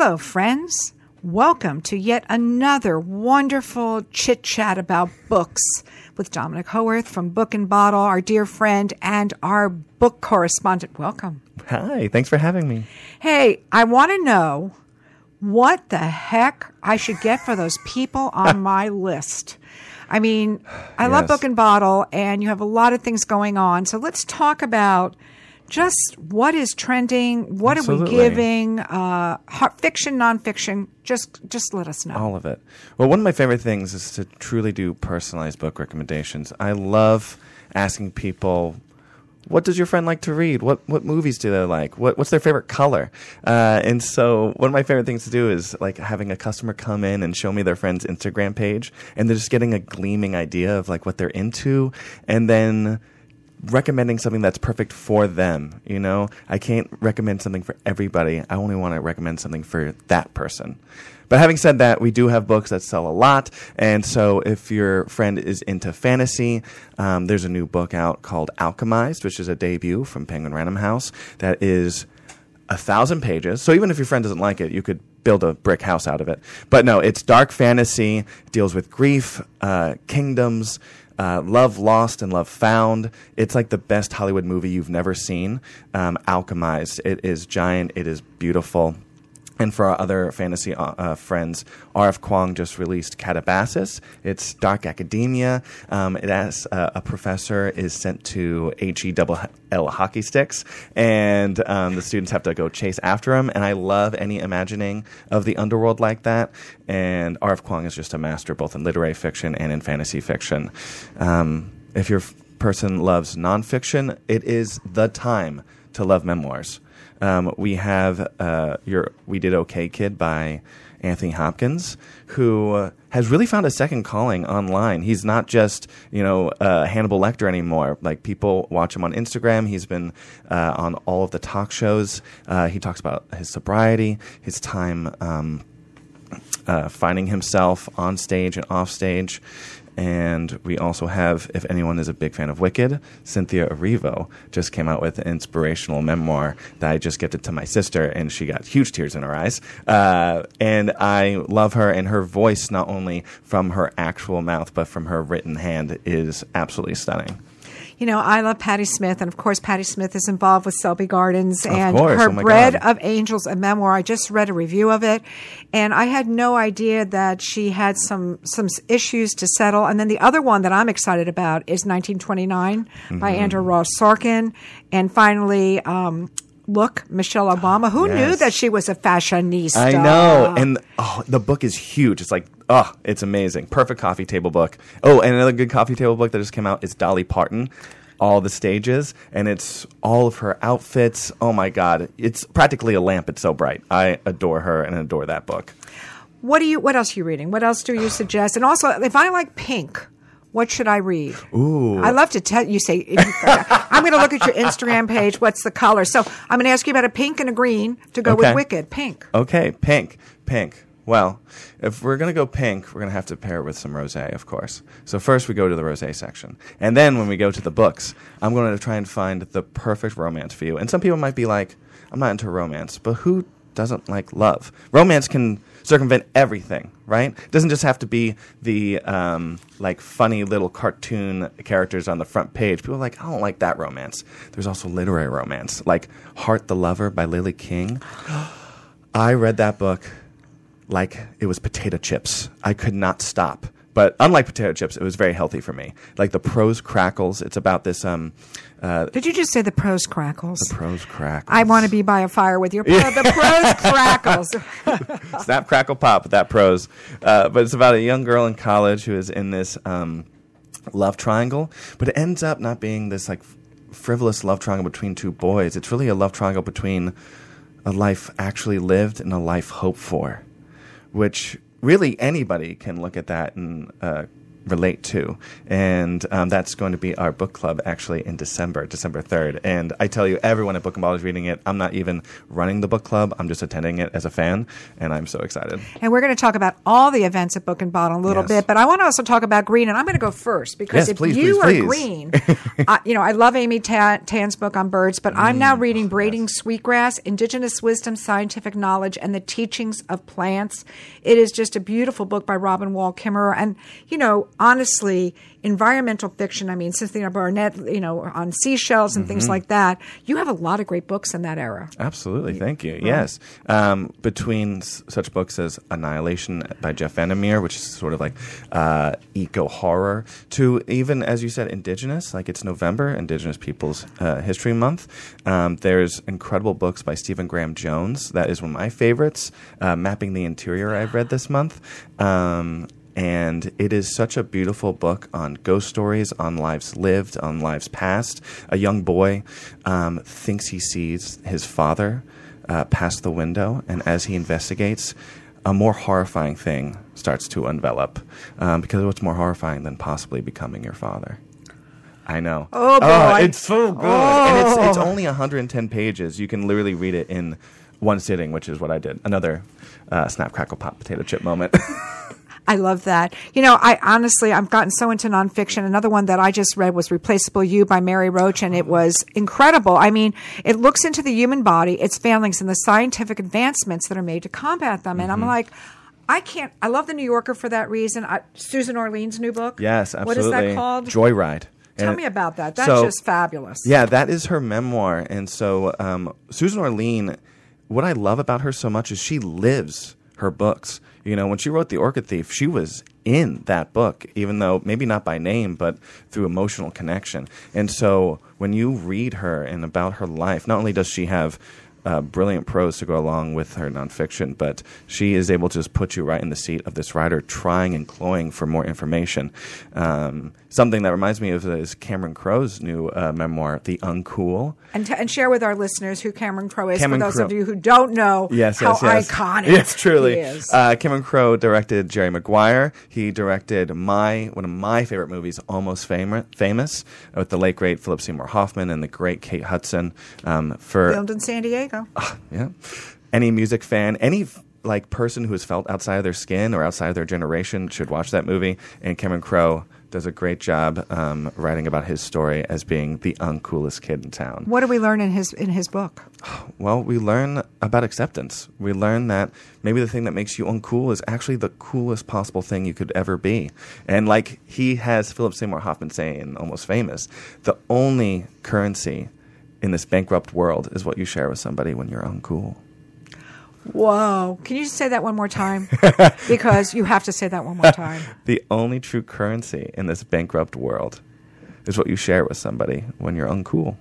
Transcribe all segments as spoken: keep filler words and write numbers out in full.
Hello, friends. Welcome to yet another wonderful chit-chat about books with Dominic Howarth from Book and Bottle, our dear friend and our book correspondent. Welcome. Hi, thanks for having me. Hey, I want to know what the heck I should get for those people on my list. I mean, I yes. love Book and Bottle, and you have a lot of things going on. So let's talk about just what is trending, what Absolutely. Are we giving, uh, fiction, nonfiction, just just let us know. All of it. Well, one of my favorite things is to truly do personalized book recommendations. I love asking people, what does your friend like to read? What what movies do they like? What what's their favorite color? Uh, and so one of my favorite things to do is like having a customer come in and show me their friend's Instagram page, and they're just getting a gleaming idea of like what they're into, and then recommending something that's perfect for them. You know, I can't recommend something for everybody. I only want to recommend something for that person. But having said that, we do have books that sell a lot. And so if your friend is into fantasy, um, there's a new book out called Alchemized, which is a debut from Penguin Random House that is a thousand pages. So even if your friend doesn't like it, you could build a brick house out of it. But no, it's dark fantasy, it deals with grief, uh, kingdoms, Uh, love lost and love found. It's like the best Hollywood movie you've never seen. Um, Alchemized. It is giant. It is beautiful. And for our other fantasy uh, uh, friends, R F. Kuang just released Catabasis. It's dark academia. Um, it has uh, a professor is sent to H E double L hockey sticks, and um, the students have to go chase after him. And I love any imagining of the underworld like that. And R F. Kuang is just a master both in literary fiction and in fantasy fiction. Um, if your f- person loves nonfiction, it is the time to love memoirs. Um, we have uh, your We Did Okay Kid by Anthony Hopkins, who uh, has really found a second calling online. He's not just, you know, uh, Hannibal Lecter anymore. Like, people watch him on Instagram. He's been uh, on all of the talk shows. Uh, he talks about his sobriety, his time um, uh, finding himself on stage and off stage. And we also have, if anyone is a big fan of Wicked, Cynthia Erivo just came out with an inspirational memoir that I just gifted to my sister, and she got huge tears in her eyes. Uh, and I love her, and her voice, not only from her actual mouth, but from her written hand, is absolutely stunning. You know, I love Patti Smith, and of course, Patti Smith is involved with Selby Gardens, and of course. her oh my Bread God. of Angels, a memoir. I just read a review of it, and I had no idea that she had some some issues to settle. And then the other one that I'm excited about is nineteen twenty-nine mm-hmm. by Andrew Ross Sorkin, and finally, um, Look, Michelle Obama. Who yes. knew that she was a fashionista? I know, and oh, the book is huge. It's like, oh, it's amazing. Perfect coffee table book. Oh, and another good coffee table book that just came out is Dolly Parton, All the Stages, and it's all of her outfits. Oh my God, it's practically a lamp. It's so bright. I adore her and adore that book. What do you? What else are you reading? What else do you suggest? And also, if I like pink, what should I read? Ooh. I love to tell you, say, I'm going to look at your Instagram page. What's the color? So I'm going to ask you about a pink and a green to go okay. with Wicked. Pink. Okay, pink, pink. Well, if we're going to go pink, we're going to have to pair it with some rosé, of course. So first we go to the rosé section. And then when we go to the books, I'm going to try and find the perfect romance for you. And some people might be like, I'm not into romance, but who doesn't like love? Romance can circumvent everything, right? It doesn't just have to be the um, like funny little cartoon characters on the front page. People are like, I don't like that romance. There's also literary romance, like Heart the Lover by Lily King. I read that book like it was potato chips. I could not stop. But unlike potato chips, it was very healthy for me. Like the prose crackles. It's about this. Um, uh, Did you just say the prose crackles? The prose crackles. I want to be by a fire with your uh, the prose crackles. Snap, crackle, pop with that prose. Uh, but it's about a young girl in college who is in this um, love triangle. But it ends up not being this like frivolous love triangle between two boys. It's really a love triangle between a life actually lived and a life hoped for, which really anybody can look at that and uh, relate to. And um, that's going to be our book club actually in December, December third. And I tell you, everyone at Book and Bottle is reading it. I'm not even running the book club. I'm just attending it as a fan, and I'm so excited. And we're going to talk about all the events at Book and Bottle in a little Yes. bit, but I want to also talk about green, and I'm going to go first because Yes, if please, you please, are please. green, uh, you know, I love Amy Tan, Tan's book on birds, but I'm now reading Braiding Sweetgrass, Indigenous Wisdom, Scientific Knowledge, and the Teachings of Plants. It is just a beautiful book by Robin Wall Kimmerer, and, you know, honestly, environmental fiction, I mean, Cynthia Barnett, you know, on seashells and mm-hmm. things like that. You have a lot of great books in that era. Absolutely. Thank you. Right. Yes. Um, between s- such books as Annihilation by Jeff Vandermeer, which is sort of like uh, eco-horror, to even, as you said, Indigenous, like it's November, Indigenous Peoples uh, History Month. Um, there's incredible books by Stephen Graham Jones. That is one of my favorites. Uh, Mapping the Interior I've read this month. Um And it is such a beautiful book on ghost stories, on lives lived, on lives past. A young boy um, thinks he sees his father uh, past the window, and as he investigates, a more horrifying thing starts to envelop. Um, because what's more horrifying than possibly becoming your father? I know. Oh, boy. Oh, it's so good. Oh. And it's, it's only one hundred ten pages. You can literally read it in one sitting, which is what I did. Another uh, snap, crackle, pop, potato chip moment. I love that. You know, I honestly, I've gotten so into nonfiction. Another one that I just read was Replaceable You by Mary Roach, and it was incredible. I mean, it looks into the human body, its failings, and the scientific advancements that are made to combat them. And Mm-hmm. I'm like, I can't, I love The New Yorker for that reason. I, Susan Orlean's new book. Yes, absolutely. What is that called? Joyride. Tell And me about that. That's so, just fabulous. Yeah, that is her memoir. And so um, Susan Orlean, what I love about her so much is she lives her books. You know, when she wrote The Orchid Thief, she was in that book, even though maybe not by name, but through emotional connection. And so when you read her and about her life, not only does she have uh, brilliant prose to go along with her nonfiction, but she is able to just put you right in the seat of this writer trying and clawing for more information. Um, something that reminds me of is Cameron Crowe's new uh, memoir, The Uncool. And, t- and share with our listeners who Cameron Crowe is, Cameron for those Crowe. of you who don't know Yes, how yes, yes. iconic yes, truly. he is. Uh, Cameron Crowe directed Jerry Maguire. He directed my one of my favorite movies, Almost Fam- Famous, with the late, great Philip Seymour Hoffman and the great Kate Hudson. Um, for Filmed in San Diego. uh, yeah, any music fan, any like person who has felt outside of their skin or outside of their generation should watch that movie. And Cameron Crowe does a great job um, writing about his story as being the uncoolest kid in town. What do we learn in his in his book? Well, we learn about acceptance. We learn that maybe the thing that makes you uncool is actually the coolest possible thing you could ever be. And like he has Philip Seymour Hoffman say in Almost Famous, the only currency in this bankrupt world is what you share with somebody when you're uncool. Whoa. Can you say that one more time? Because you have to say that one more time. The only true currency in this bankrupt world is what you share with somebody when you're uncool.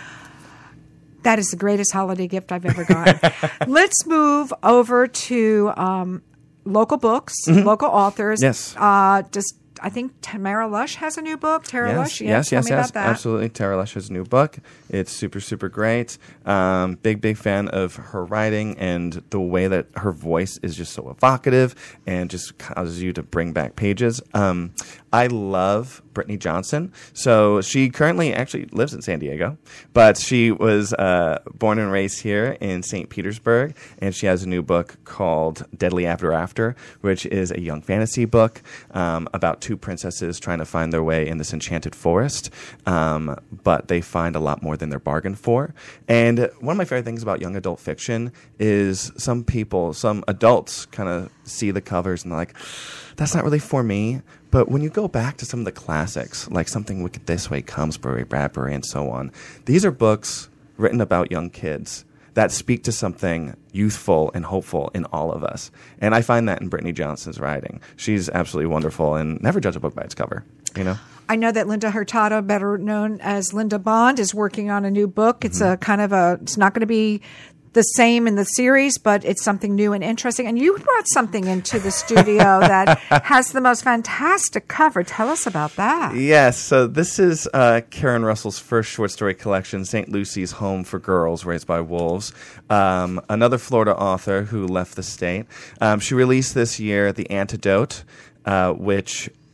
That is the greatest holiday gift I've ever gotten. Let's move over to um, local books, mm-hmm. local authors. Yes. Uh, just I think Tamara Lush has a new book. Tara yes, Lush, yes, yeah, yes, tell me yes, about that. absolutely. Tara Lush has a new book. It's super, super great. Um, big, big fan of her writing and the way that her voice is just so evocative and just causes you to bring back pages. Um, I love Brittany Johnson. So she currently actually lives in San Diego, but she was uh, born and raised here in Saint Petersburg, and she has a new book called Deadly After After, which is a young fantasy book um, about two princesses trying to find their way in this enchanted forest, um, but they find a lot more than they're bargained for. And one of my favorite things about young adult fiction is some people, some adults kind of see the covers and they're like, that's not really for me. But when you go back to some of the classics, like Something Wicked This Way, Comesbury, Bradbury, and so on, these are books written about young kids that speak to something youthful and hopeful in all of us. And I find that in Brittany Johnson's writing. She's absolutely wonderful, and never judge a book by its cover, you know? I know that Linda Hurtado, better known as Linda Bond, is working on a new book. It's mm-hmm. a kind of a, it's not going to be the same in the series, but it's something new and interesting. And you brought something into the studio that has the most fantastic cover. Tell us about that. Yes. So this is uh, Karen Russell's first short story collection, Saint Lucy's Home for Girls Raised by Wolves. Um, another Florida author who left the state. Um, she released this year The Antidote, uh, which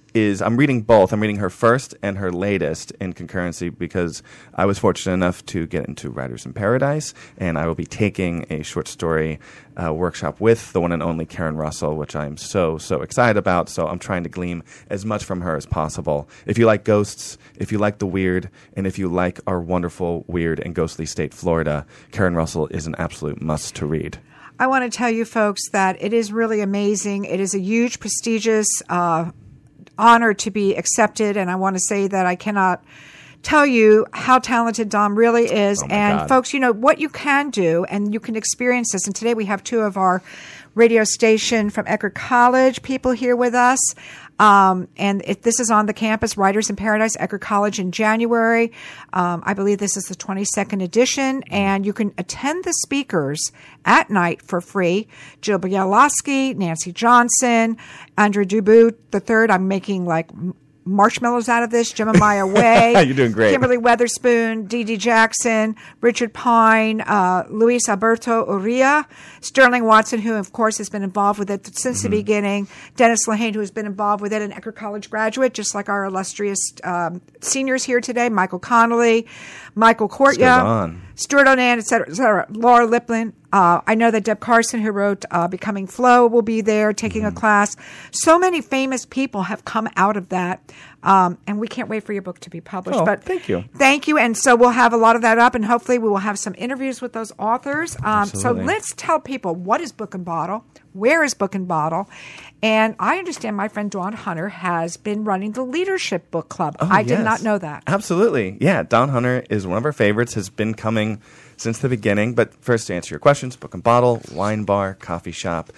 is I'm reading both. I'm reading her first and her latest in concurrency because I was fortunate enough to get into Writers in Paradise, and I will be taking a short story uh, workshop with the one and only Karen Russell, which I'm so, so excited about. So I'm trying to glean as much from her as possible. If you like ghosts, if you like the weird, and if you like our wonderful, weird, and ghostly state, Florida, Karen Russell is an absolute must to read. I want to tell you folks that it is really amazing. It is a huge, prestigious uh honor to be accepted, and I want to say that I cannot tell you how talented Dom really is. Oh my and God. Folks, you know what you can do, and you can experience this. And today we have two of our radio station from Eckerd College people here with us. Um, and it, this is on the campus, Writers in Paradise, Eckerd College in January. Um, I believe this is the twenty-second edition, and you can attend the speakers at night for free. Jill Bielowski, Nancy Johnson, Andrew Dubout the third. I'm making like marshmallows out of this. Jemima Way. You're doing great. Kimberly Weatherspoon, Dee Dee Jackson, Richard Pine, uh, Luis Alberto Uria, Sterling Watson, who of course has been involved with it since mm-hmm. the beginning, Dennis Lehane, who has been involved with it, an Eckerd College graduate, just like our illustrious um, seniors here today, Michael Connolly, Michael Courtya, Stuart Onan, et cetera, et cetera, Laura Liplin. Uh, I know that Deb Carson, who wrote uh, Becoming Flow, will be there taking mm-hmm. a class. So many famous people have come out of that, um, and we can't wait for your book to be published. Oh, but thank you. Thank you. And so we'll have a lot of that up, and hopefully we will have some interviews with those authors. Um, so let's tell people, what is Book and Bottle? Where is Book and Bottle? And I understand my friend Dawn Hunter has been running the Leadership Book Club. Oh, I yes. did not know that. Absolutely. Yeah, Dawn Hunter is one of our favorites, has been coming since the beginning. But first, to answer your questions, Book and Bottle, wine bar, coffee shop,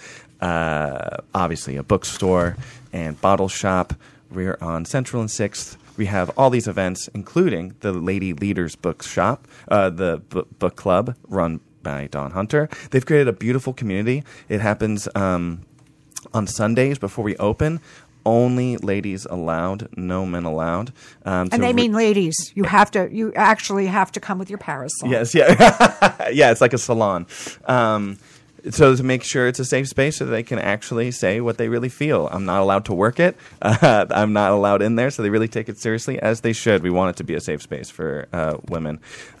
uh, obviously a bookstore and bottle shop. We're on Central and sixth. We have all these events, including the Lady Leaders Book Shop, uh, the b- book club run by Dawn Hunter. They've created a beautiful community. It happens um, on Sundays before we open. Only ladies allowed, no men allowed. Um, and they re- mean ladies. You have to. You actually have to come with your parasol. Yes, yeah, yeah. It's like a salon. Um, so to make sure it's a safe space so they can actually say what they really feel. I'm not allowed to work it. Uh, I'm not allowed in there, so they really take it seriously, as they should. We want it to be a safe space for uh, women.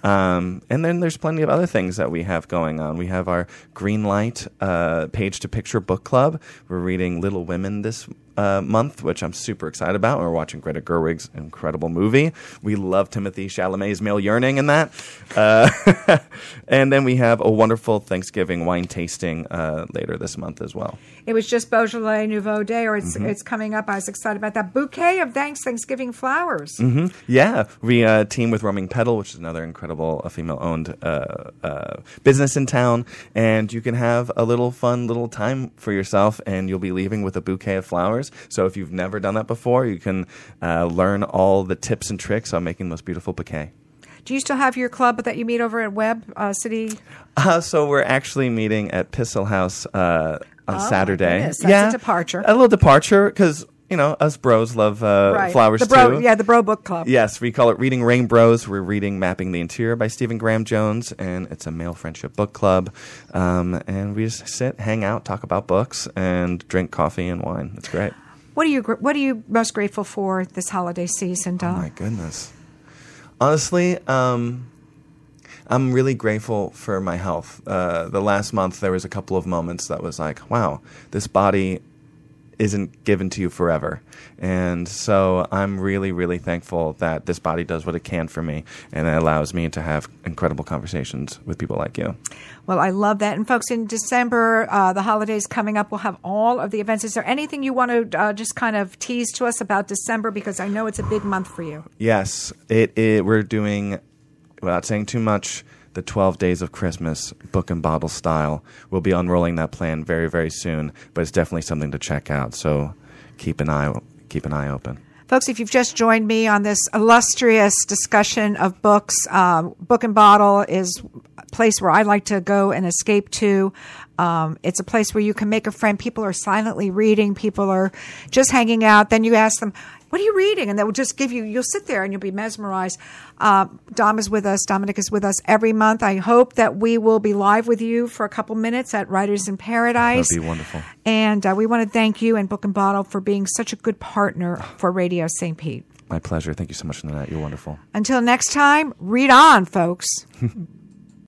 Um, and then there's plenty of other things that we have going on. We have our Greenlight uh, Page to Picture book club. We're reading Little Women this Uh, month, which I'm super excited about. We're watching Greta Gerwig's incredible movie. We love Timothée Chalamet's male yearning in that. Uh, and then we have a wonderful Thanksgiving wine tasting uh, later this month as well. It was just Beaujolais Nouveau Day, or it's mm-hmm. it's coming up. I was excited about that. Bouquet of thanks Thanksgiving flowers. Mm-hmm. Yeah. We uh, team with Roaming Petal, which is another incredible uh, female-owned uh, uh, business in town. And you can have a little fun little time for yourself, and you'll be leaving with a bouquet of flowers. So if you've never done that before, you can uh, learn all the tips and tricks on making the most beautiful bouquet. Do you still have your club that you meet over at Webb uh, City? Uh, so we're actually meeting at Pistol House uh, on oh, Saturday. That's yeah, a departure. A little departure because, you know, us bros love uh, right. flowers the bro, too. Yeah, the Bro Book Club. Yes, we call it Reading Rain Bros. We're reading Mapping the Interior by Stephen Graham Jones, and it's a male friendship book club. Um, and we just sit, hang out, talk about books, and drink coffee and wine. It's great. What are you What are you most grateful for this holiday season, Dom? Oh my goodness! Honestly, um, I'm really grateful for my health. Uh, the last month, there was a couple of moments that was like, "Wow, this body isn't given to you forever," and so I'm really, really thankful that this body does what it can for me, and it allows me to have incredible conversations with people like you. Well, I love that. And folks, in December, uh, the holidays coming up, we'll have all of the events. Is there anything you want to uh, just kind of tease to us about December? Because I know it's a big month for you. Yes, it, it we're doing, without saying too much, the twelve Days of Christmas, Book and Bottle style. We'll be unrolling that plan very, very soon, but it's definitely something to check out. So keep an eye, keep an eye open. Folks, if you've just joined me on this illustrious discussion of books, um, Book and Bottle is a place where I like to go and escape to. Um, it's a place where you can make a friend. People are silently reading. People are just hanging out. Then you ask them, what are you reading? And they will just give you, you'll sit there and you'll be mesmerized. Uh, Dom is with us. Dominic is with us every month. I hope that we will be live with you for a couple minutes at Writers in Paradise. That'd be wonderful. And uh, we want to thank you and Book and Bottle for being such a good partner for Radio Saint Pete. My pleasure. Thank you so much, Nanette. You're wonderful. Until next time, read on, folks.